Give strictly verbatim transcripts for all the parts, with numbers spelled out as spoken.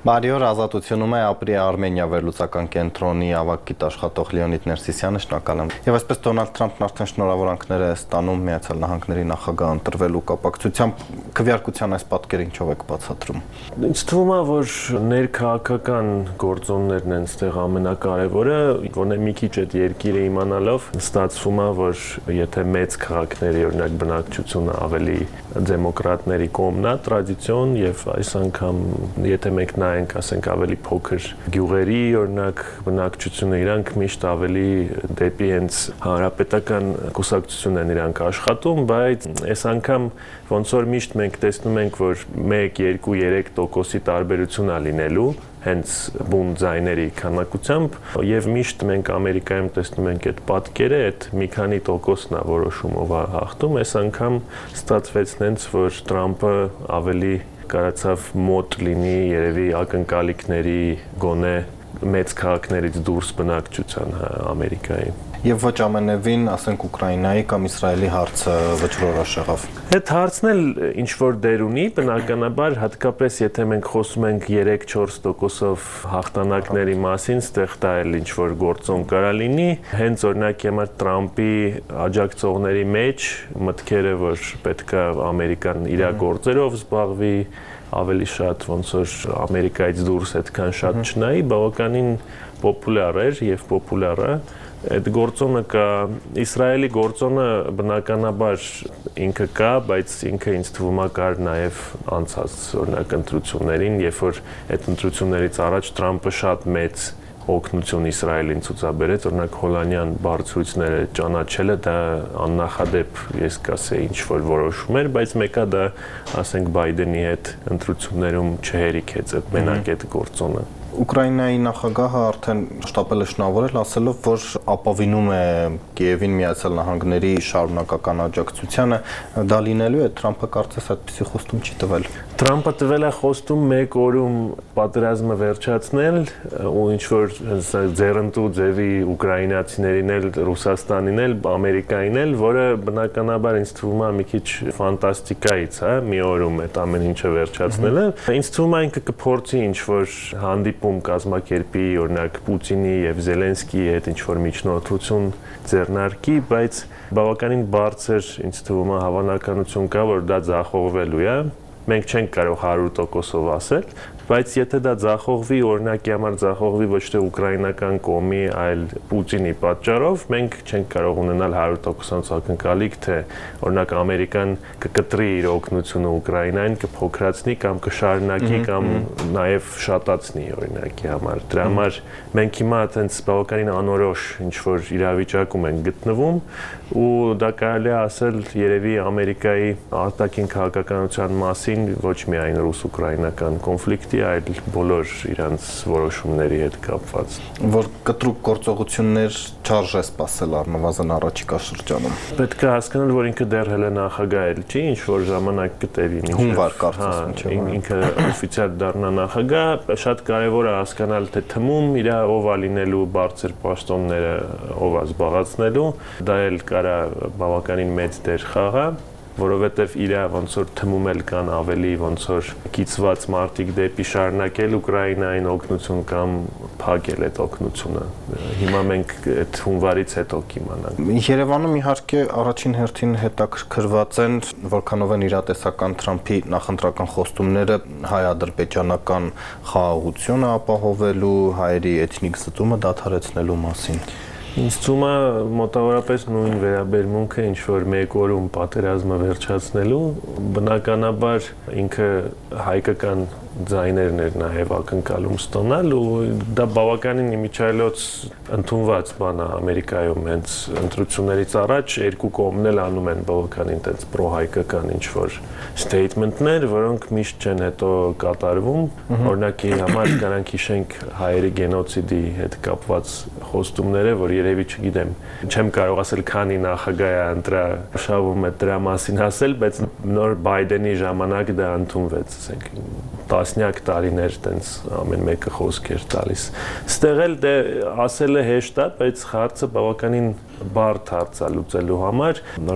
Բարի օր, ազատությունում է ապրի Արմենիա վերլուծական կենտրոնի ավագ գիտաշխատող Լեոնիդ Ներսիսյանը, շնորհակալ եմ։ Եվ այսպես Դոնալդ Թրամփն արդեն շնորհավորանքներ է ստանում Միացյալ Նահանգների նախագահ ընտրվելու կապակցությամբ, քվեարկության այս պատկերը ինչով եք բացատրում։ Ինձ թվում է, որ ներքաղաքական գործոններն են այստեղ ամենակարևորը, գոնե մի քիչ այդ երկիրը իմանալով ստացվում է, որ եթե մեծ քաղաքների օրինակ բնակչությունը ավելի դեմոկրատների կողմն է տրադիցիոն եւ այս անգամ եթե մենք նայենք, ասենք ավելի փոքր գյուղերի օրինակ բնակչությունը իրանք միշտ ավելի դեպի հենց հանրապետական կուսակցություն են իրանք աշխատում, բայց այս անգամ ոնց որ միշտ մենք տեսնում ենք, որ մեկ, երկու, երեք տոկոսի տարբերություն է լինելու հենց բուն ձայների քանակությամբ եւ միշտ մենք Ամերիկայում տեսնում ենք այդ պատկերը, այդ մի քանի տոկոսն է որոշումով հաղթում, այս անգամ ստացվեց հենց որ Թրամփը ավելի կարծավ մոտ լինի երևի ակնկալիքների գոնե մեծ քաղաքներից դուրս բնակչության Ամերիկայի։ Եվ ոչ ամենևին, ասենք Ուկրաինայի կամ Իսրայելի հարցը վճռորոշ եղավ։ Այդ հարցն էլ ինչ որ դեր ունի, բնականաբար, հատկապես եթե մենք խոսում ենք երեք-չորս տոկոսով հաղթանակների մասին, ստեղ դա էլ ինչ որ գործոն կարա լինի, հենց օրինակի համար Թրամփի աջակցողների մեջ մտքերը, որ պետք է Ամերիկան իր գործերով զբաղվի, ավելի շատ ոնց որ Ամերիկայից դուրս այդքան շատ չնայի, բավականին պոպուլյար էր եւ պոպուլյար է։ Այդ գործոնը կա, Իսրայելի գործոնը բնականաբար ինքը կա, բայց ինքը ինձ թվում է կար նաև անցած օրինակ ընտրություններին, երբ որ այդ ընտրություններից առաջ Թրամփը շատ մեծ օգնություն Իսրայելին ցուցաբերեց, օրինակ հոլանյան բարձրությունները ճանաչելը դա աննախադեպ, ես կասեի, ինչ որ որոշում էր, բայց մեկը դա, ասենք Բայդենի հետ ընտրություններում չհերիքեց այդ մենակ այդ գործոնը։ Ուկրաինայի նախագահը արդեն շտապել է շնորհավորել, ասելով, որ ապավինում է Կիևին Միացյալ Նահանգների շարունակական աջակցությանը, դա լինելու է, Թրամփը կարծես այդպիսի խոստում չի տվել։ Թրամփը տվել է խոստում մեկ օրում պատերազմը վերջացնել ու ինչ որ ձեռնտու ձևի ուկրաինացիներին էլ, Ռուսաստանին էլ, Ամերիկային էլ, որը բնականաբար ինձ թվում է մի քիչ ֆանտաստիկայից, հա, մի օրում այդ ամեն ինչը վերջացնելը։ Ինձ թվում է ինքը կփորձի ինչ որ հանդիպում կազմակերպի, օրինակ Պուտինի եւ Զելենսկիի հետ ինչ որ միջնորդություն ձեռնարկի, բայց բավականին բարձր ինձ թվում է հավանականություն կա, որ դա ձախողվելու է։ Մենք չենք կարող հարյուր տոկոսով ասել, բայց եթե դա ձախողվի, օրինակի համար ձախողվի ոչ թե ուկրաինական կողմի, այլ Պուտինի պատճառով, մենք չենք կարող ունենալ հարյուր տոկոս ակնկալիք, թե օրինակ Ամերիկան կկտրի իր օգնությունը Ուկրաինային, կփոքրացնի կամ կշարունակի կամ նաև շատացնի օրինակի համար։ Դրա համար մենք հիմա այտենց բավականին անորոշ ինչ որ իրավիճակում ենք գտնվում ու դա կարելի է ասել երևի Ամերիկայի արտաքին քաղաքականության մասին ոչ միայն ռուս-ուկրաինական կոնֆլիկտի, այլ բոլոր իրանց որոշումների հետ կապված։ Որ կտրուկ գործողություններ չարժե սպասել առնվազն առաջիկա շրջանում։ Պետք է հասկանալ, որ ինքը դեռ հələ նախագահ էլ չի, ինչ որ ժամանակ կտևի, հունվար կարծես ինչ ինքը օֆիցիալ դառնա նախագահ, շատ կարևոր է հասկանալ, թե թմում իր ով է լինելու բարձր պաշտոնները, ով է զբաղեցնելու, դա էլ կարա բավականին մեծ դեր խաղա, որովհետև իր ոնց որ թմում էլ կան ավելի ոնց որ կիծված մարտիկ դեպի շարունակել Ուկրաինային օգնություն կամ փակել այդ օգնությունը։ Հիմա մենք այդ հունվարից հետո կիմանանք։ Երևանում իհարկե առաջին հերթին հետաքրքրված են, որքանով են իրատեսական Թրամփի նախընտրական խոստումները հայ-ադրբեջանական խաղաղությունը ապահովելու, հայերի էթնիկ զտումը դադարեցնելու մասին։ Ինձ թվում է մոտավորապես նույն վերաբերմունքը ինչ որ մեկ օրում պատերազմը վերջացնելու, բնականաբար ինքը հայկական ձայներն էր նաև ակնկալում ստանալ ու դա բավականին իմիջիայլոց ընդունված բան է Ամերիկայում հենց ընտրություններից առաջ երկու կողմն էլ անում են բավականին այդպես պրոհայկական ինչ որ statement-ներ, որոնք միշտ չեն հետո կատարվում։ Օրինակի համար կարանք հիշենք հայերի գենոցիդի հետ կապված խոստումները, որ երևի չգիտեմ, չեմ կարող ասել քանի նախագահ է ընտրա շահում է դրա մասին ասել, բայց նոր Բայդենի ժամանակ դա ընդունվեց, ասենք տասնյակ տարիներ տենց ամեն մեկը խոսք էր տալիս։ Ստեղ էլ դե ասելը հեշտ է, բայց հարցը բավականին բարդ հարց է լուծելու համար, օրինակ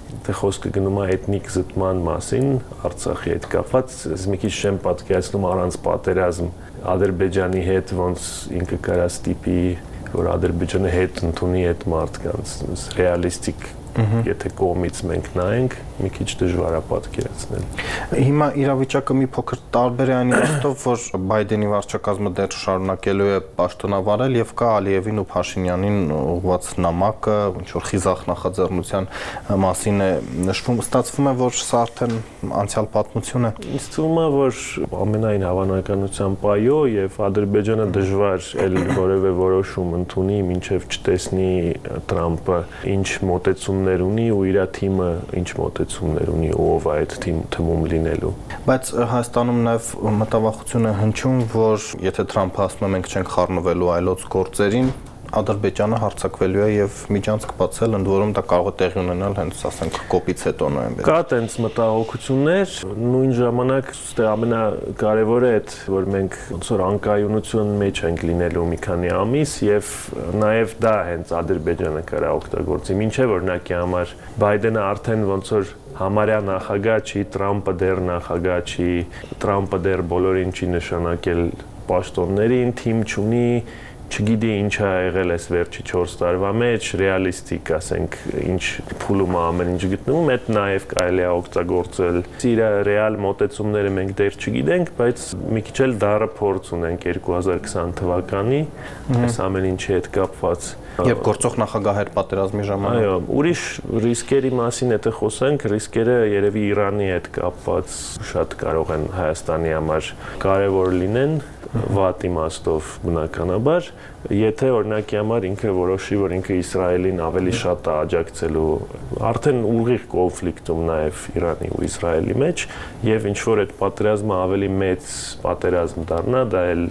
դե խոսքը գնում է էթնիկ զտման մասին, Արցախի հետ կապված, ես մի քիչ չեմ պատկերացնում առանց պատերազմ Ադրբեջանի հետ ոնց ինքը կարա ստիպի, որ Ադրբեջանը հետ ընդունի այդ մարդկանց, ռեալիստիկ եթե կողմից մենք նայենք, մի քիչ դժվար է պատկերացնել։ Հիմա իրավիճակը մի փոքր տարբեր է այն իմաստով, որ Բայդենի վարչակազմը դեռ շարունակելու է պաշտոնավարել եւ կա Ալիևին ու Փաշինյանին ուղղված նամակը, ինչ որ խիզախ նախաձեռնության մասին է նշվում, ստացվում է, որ սա արդեն անցյալ պատմություն է։ Ինձ թվում է, որ ամենայն հավանականությամբ այո, եւ Ադրբեջանը դժվար էլ որևէ որոշում ընդունի, մինչեւ չտեսնի Տրամպը ինչ մոտեցումներ ունի ու իր թիմը ինչ մոտեցումներ ունի, ով է այդ թիմում լինելու։ Բայց Հայաստանում նաև մտավախություն է հնչում, որ եթե Թրամփը ասում է մենք չենք խառնվելու այլոց գործերին, Ադրբեջանը հարձակվելու է եւ միջանցք բացել, ընդ որում դա կարող է տեղի ունենալ հենց, ասենք, կոպից հետո նոյեմբեր։ Կա տենց մտահոգություններ, նույն ժամանակ ստե ամենակարևորը է, որ մենք ոնց որ անկայունություն մեջ ենք լինելու մի քանի ամիս եւ նաեւ դա հենց Ադրբեջանը կարա օգտագործի։ Մինչեւ օրինակի համար Բայդենը արդեն ոնց որ համարյա նախագահ չի, Տրամպը դեռ նախագահ չի, Տրամպը դեռ բոլորին չի նշանակել պաշտոններին, թիմ չունի, չգիտի ինչ է եղել այս վերջի չորս տարվա մեջ, ռեալիստիկ, ասենք, ինչ փուլում է ամեն ինչ գտնվում, այդ նաև կարելի է օգտագործել։ Իր ռեալ մոտեցումները մենք դեռ չգիտենք, բայց մի քիչ էլ դառը փորձ ունենք երկու հազար քսան թվականի, այս ամեն ինչի հետ կապված։ Եվ գործող նախագահեր պատերազմի ժամանակ։ Այո, ուրիշ ռիսկերի մասին եթե խոսենք, ռիսկերը երևի Իրանի հետ կապված շատ կարող են Հայաստանի համար կարևոր լինեն, վատ իմաստով բնականաբար, եթե օրինակի համար ինքը որոշի, որ ինքը Իսրայելին ավելի շատ է աջակցելու, արդեն ուղիղ կոնֆլիկտում նաև Իրանի ու Իսրայելի մեջ, եւ ինչ որ այդ պատերազմը ավելի մեծ պատերազմ դառնա, դա էլ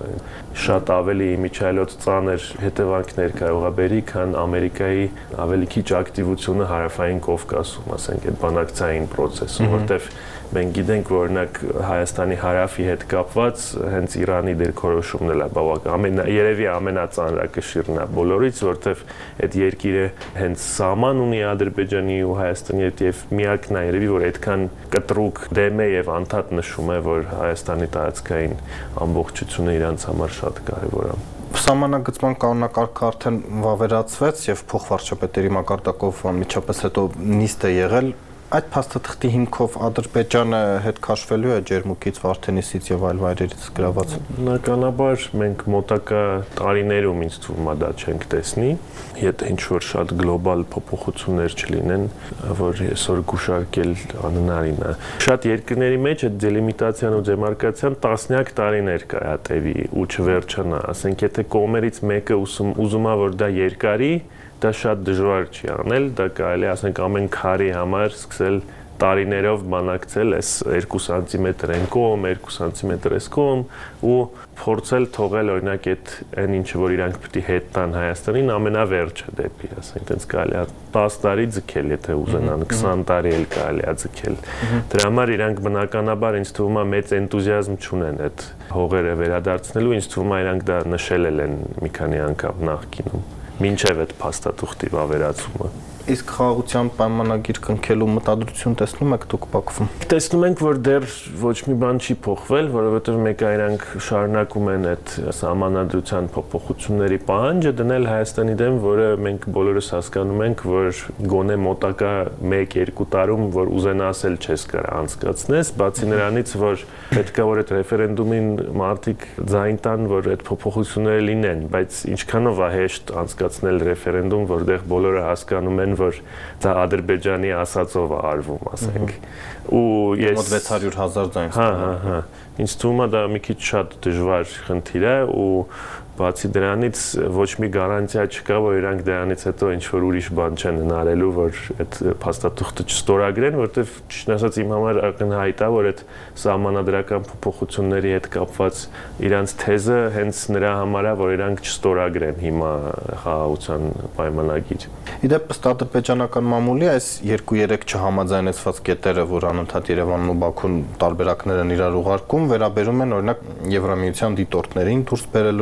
շատ ավելի միջայլոց ծանր հետևանքներ կարող է բերի, քան Ամերիկայի ավելի քիչ ակտիվությունը Հարավային Կովկասում, ասենք, այդ բանակցային process-ում, որտեղ մենք գիտենք, որ օրինակ Հայաստանի հարավի հետ կապված հենց Իրանի դիրքորոշումն էլ է բավական ամեն երևի ամենածանրակշիռն է բոլորից, որտեղ այդ երկիրը հենց սահման ունի Ադրբեջանի ու Հայաստանի հետ եւ միակն է երևի, որ այդքան կտրուկ դեմ է եւ անդադ նշում է, որ Հայաստանի տարածքային ամբողջությունը իրանց համար շատ կարեւոր է։ Սահմանագծման կանոնակարգը արդեն վավերացվեց եւ փոխվարչապետերի մակարդակով անմիջապես հետո նիստ է եղել։ Այդ փաստաթղթի հիմքով Ադրբեջանը հետ քաշվելու է Ջերմուկից, Վարդենիսից եւ այլ վայրերից գրաված։ Բնականաբար մենք մոտակա տարիներում ինձ թվում է դա չենք տեսնի, եթե ինչ-որ շատ գլոբալ փոփոխություններ չլինեն, որ այսօր գուշակել անհնարին է։ Շատ երկրների մեջ այդ դելիմիտացիան ու դեմարկացիան տասնյակ տարիներ կարա տևի ու չվերջանա, ասենք եթե կողմերից մեկը ուզում է որ դա երկարի, դա շատ դժվար չի անել, դա կարելի ասենք ամեն քարի համար սկսել տարիներով բանակցել այս երկու սանտիմետր այն կողմ, երկու սանտիմետր այս կողմ ու փորձել թողել օրինակ այդ այն ինչը որ իրանք պետք է հետ տան Հայաստանին ամենավերջը դեպի, ասենք, այդպես կարելի է տասը տարի ձգել, եթե ուզենան, քսան տարի էլ կարելի է ձգել։ Դրա համար իրանք բնականաբար ինձ թվում է մեծ էնտուզիազմ չունեն այդ հողերը վերադարձնելու, ինձ թվում է իրանք դա նշել են մի քանի անգամ նախկինում։ Մինչև այդ փաստաթուղթի վավերացումը։ Իսկ խաղաղության պայմանագիր կնքելու մտադրություն տեսնում եք դուք Բաքվում։ Տեսնում ենք, որ դեռ ոչ մի բան չի փոխվել, որովհետև մեկ այրանք շարունակում են այդ սահմանադրության փոփոխությունների պահանջը դնել Հայաստանի դեմ, որը մենք բոլորս հասկանում ենք, որ գոնե մոտակա մեկ-երկու տարում, որ ուզենաս էլ չես կարա անցկացնես, բացի նրանից, որ պետք է որ այդ ռեֆերենդումին մարդիկ ձայն տան, որ այդ փոփոխությունները լինեն, բայց ինչքանով է հեշտ անցկացնել ռեֆերենդում, որտեղ բոլորը հասկանում են, որ դա Ադրբեջանի ասածով է արվում, ասենք։ Ու ես մոտ վեց հարյուր հազար ձայն։ Հա, հա, հա։ Ինձ թվում է դա մի քիչ շատ դժվար խնդիր է ու բացի դրանից ոչ մի գարանտիա չկա, որ իրանք դրանից հետո ինչ-որ ուրիշ բան չեն հնարելու, որ այդ փաստաթուղթը չստորագրեն, որտեղ ճիշտ ասած իմ համար ակնհայտ է, որ այդ սահմանադրական փոփոխությունների հետ կապված իրանց թեզը հենց նրա համար է, որ իրանք չստորագրեն հիմա խաղաղության պայմանագիր։ Իդեպ ըստ ադրբեջանական մամուլի այս երկու-երեք չհամաձայնեցված կետերը, որ անընդհատ Երևանն ու Բաքուն տարբերակներ են իրար ուղարկում, վերաբերում են օրինակ Եվրամիության դիտորդներին դուրս բերելուն Հայաստան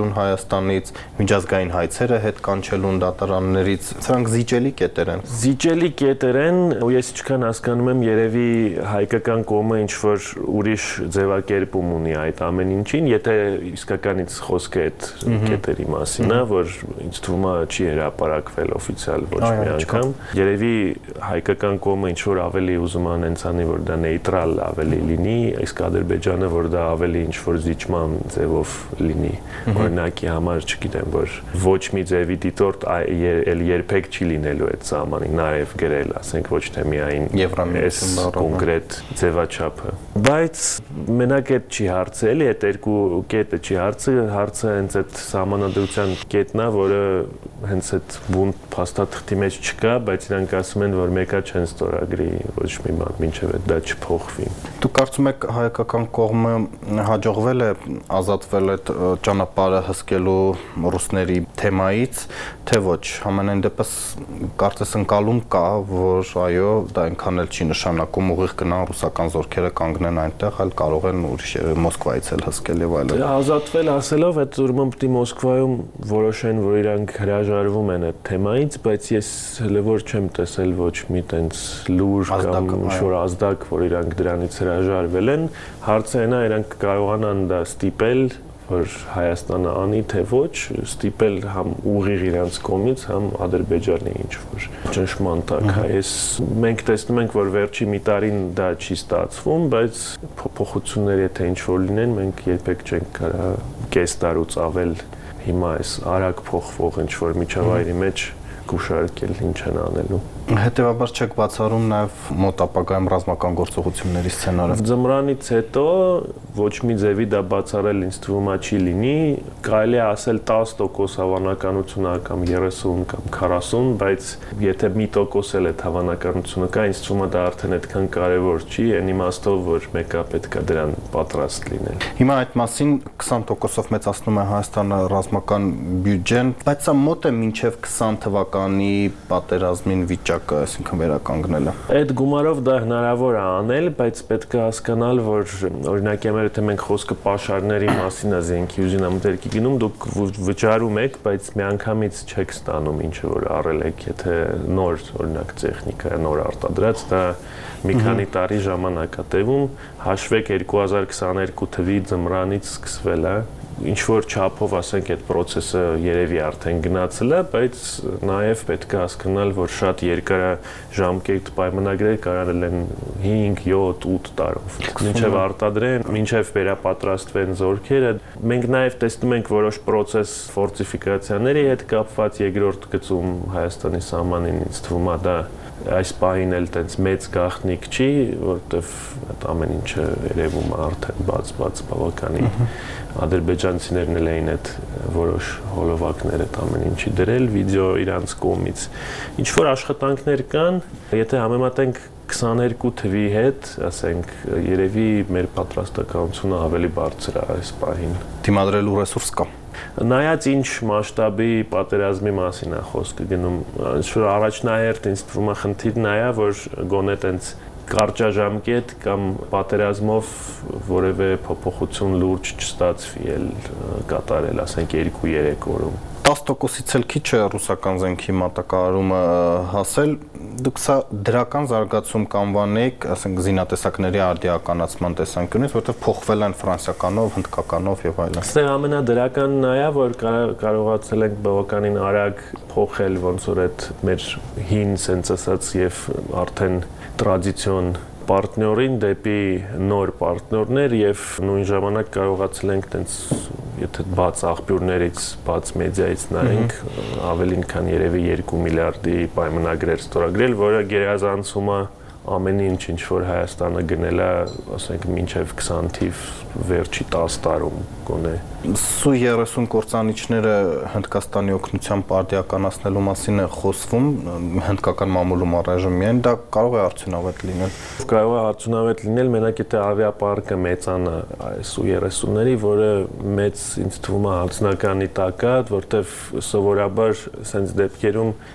Հայաստանից, միջազգային հայցերը հետ կանչելուն դատարաններից, սրանք զիջելի կետեր են։ Զիջելի կետեր են, ու ես ինչքան հասկանում եմ, երևի հայկական կողմը ինչ որ ուրիշ ձևակերպում ունի այդ ամեն ինչին, եթե իսկականից խոսքը այդ կետերի մասին է, որ ինձ թվում է չի հրապարակվել օֆիցիալ ոչ մի անգամ։ Երևի հայկական կողմը ինչ որ ավելի ուզում է հենց անի, որ դա նեյտրալ ավելի լինի, իսկ Ադրբեջանը որ դա ավելի ինչ որ զիջման ձևով լինի։ Օրինակի համար չգիտեմ, որ ոչ մի ձևի դիտորդ էլ երբեք չի լինելու այդ սահմանին, նաև գրել, ասենք ոչ թե միայն այս կոնկրետ ձևաչափը։ Բայց մենակ այդ չի հարցը, էլի այդ երկու կետը չի հարցը, հարցը հենց այդ սահմանադրության կետն է, որը հենց այդ բուն փաստաթղթի մեջ չկա, բայց իրանք ասում են, որ մեկը չեն ստորագրի ոչ մի բան, մինչև այդ դա չփոխվի։ Դու կարծում եք հայկական կողմը հաջողվել է ազատվել այդ ճանապարհը հսկելու ռուսների թեմայից, թե ոչ։ Համենայն դեպս կարծես ընկալում կա, որ այո, դա այնքան էլ չի նշանակում ուղիղ գնան ռուսական զորքերը կանգնեն այնտեղ, այլ կարող են ուրիշ Մոսկվայից էլ հսկել եւ այլն։ Ազատվել ասելով, այդ ուրեմն պետք է Մոսկվայում որոշեն, որ իրանք հրաժարվում են այդ թեմայից, բայց ես հələ որ չեմ տեսել ոչ մի տենց լուր կամ ինչ-որ ազդակ, որ իրանք դրանից հրաժարվել են, հարցը այն է, իրանք կարողանան դա ստիպել, որ Հայաստանը անի թե ոչ, ստիպել համ ուղիղ իրանց կողմից, համ Ադրբեջանի ինչ-որ ճնշման տակ։ Այս մենք տեսնում ենք, որ վերջի մի տարին դա չի ստացվում, բայց փոփոխություններ եթե ինչ-որ լինեն, մենք երբեք չենք կարա կես տարուց ավել հիմա այս արագ փոխվող ինչ-որ միջավայրի մեջ գուշարկել ինչ են անելու։ Հետևաբար չեք բացառում նաև մոտ ապագայում ռազմական գործողությունների սցենարը։ Ձմրանից հետո ոչ մի ձևի դա բացառել ինձ թվում է չի լինի, կարելի է ասել տասը տոկոս հավանականություն է կամ երեսուն կամ քառասուն, բայց եթե մի տոկոս էլ այդ հավանականությունը կա, ինձ թվում է դա արդեն այդքան կարևոր չի, այն իմաստով, որ մեկը պետք է դրան պատրաստ լինել։ Հիմա այդ մասին քսան տոկոսով մեծացնում է Հայաստանը ռազմական բյուջեն, բայց սա մոտ է մինչև քսան թվականի պատերազմին վիճակը, այսինքն վերականգնելը։ Այդ գումարով դա հնարավոր է անել, բայց պետք է հասկանալ, որ օրինակ եմեր եթե մենք խոսքը պաշարների մասին է զենքի ուժին ամտերքի գնում, դուք վճարում եք, բայց միանգամից չեք ստանում ինչը որ առել եք, եթե նոր օրինակ տեխնիկա, նոր արտադրած, դա մի քանի տարի ժամանակ է տևում, հաշվեք երկու հազար քսաներկու թվականի ձմրանից սկսվել է, ինչ որ չափով ասենք այդ process-ը երևի արդեն գնացել է, բայց նաև պետք է հասկանալ, որ շատ երկարաժամկետ պայմանագրեր կարել են հինգ, յոթ, ութ տարով։ Մինչև արտադրեն, մինչև վերապատրաստվեն զորքերը, մենք նաև տեսնում ենք որոշ process ֆորտիֆիկացիաների հետ կապված երկրորդ գծում Հայաստանի սահմանին, ինձ թվում է դա այս պահին էլ տենց մեծ գաղտնիք չի, որտեվ այդ ամեն ինչը երևում է արդեն բաց-բաց բավականի ադրբեջանցիներն էլ էին այդ որոշ հոլովակներ այդ ամեն ինչի դրել վիդեո իրանց կողմից։ Ինչ որ աշխատանքներ կան, եթե համեմատենք քսաներկու թվականի հետ, ասենք, երևի մեր պատրաստականությունը ավելի բարձր է այս պահին։ Դիմադրելու ռեսուրս կա։ Նայած ինչ մասշտաբի պատերազմի մասին է խոսքը գնում, ինչ-որ առաջնահերթ ինձ թվում է խնդիրն է, որ գոնե տենց կարճաժամկետ կամ պատերազմով որևէ փոփոխություն լուրջ չստացվի էլ կատարել, ասենք երկու-երեք օրում։ տասը տոկոսից էլ քիչ է ռուսական զենքի մատակարարումը հասել, դուք սա դրական զարգացում կանվանեք, ասենք զինատեսակների արդիականացման տեսանկյունից, որտեղ փոխվել են ֆրանսիականով, հնդկականով եւ այլն։ Այստեղ ամենադրականն է, որ կարողացել ենք բավականին արագ փոխել ոնց որ այդ մեր հին sense ասած եւ արդեն տրադիցիոն պարտներին դեպի նոր պարտներներ եւ նույն ժամանակ կարողացել ենք տենց եթե բաց աղբյուրներից, բաց մեդիայից նայենք, ավելին քան երևի երկու միլիարդի պայմանագրեր ստորագրել, որը գերազանցում է ամեն ինչ, ինչ որ Հայաստանը գնել է, ասենք, մինչև քսան թիվ վերջի տասը տարում գոնե։ Սու երեսուն կործանիչները Հնդկաստանի օգնությամբ արդիականացնելու մասին է խոսվում, հնդկական մամուլում առայժմ միայն, դա կարող է արդյունավետ լինել։ Կարող է արդյունավետ լինել, մենակ եթե ավիապարկը մեծանա այս սու երեսունների, որը մեծ ինձ թվում է հանձնականի տակ է, որտեղ սովորաբար սենց դեպքերում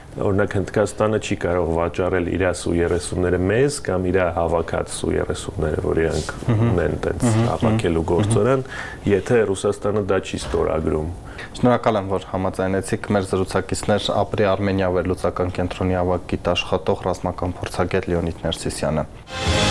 Օրինակ Հնդկաստանը չի կարող վաճառել իր սու երեսունները մեզ կամ իր հավաքած սու երեսունները, որ իրանք ունեն տենց հավաքելու գործարան, եթե Ռուսաստանը դա չի ստորագրում։ Շնորհակալ եմ, որ համաձայնեցիք։ Մեր զրուցակիցներ ապրի Արմենիա վերլուծական կենտրոնի ավագ գիտ աշխատող ռազմական փորձագետ Լեոնիդ Ներսիսյանը։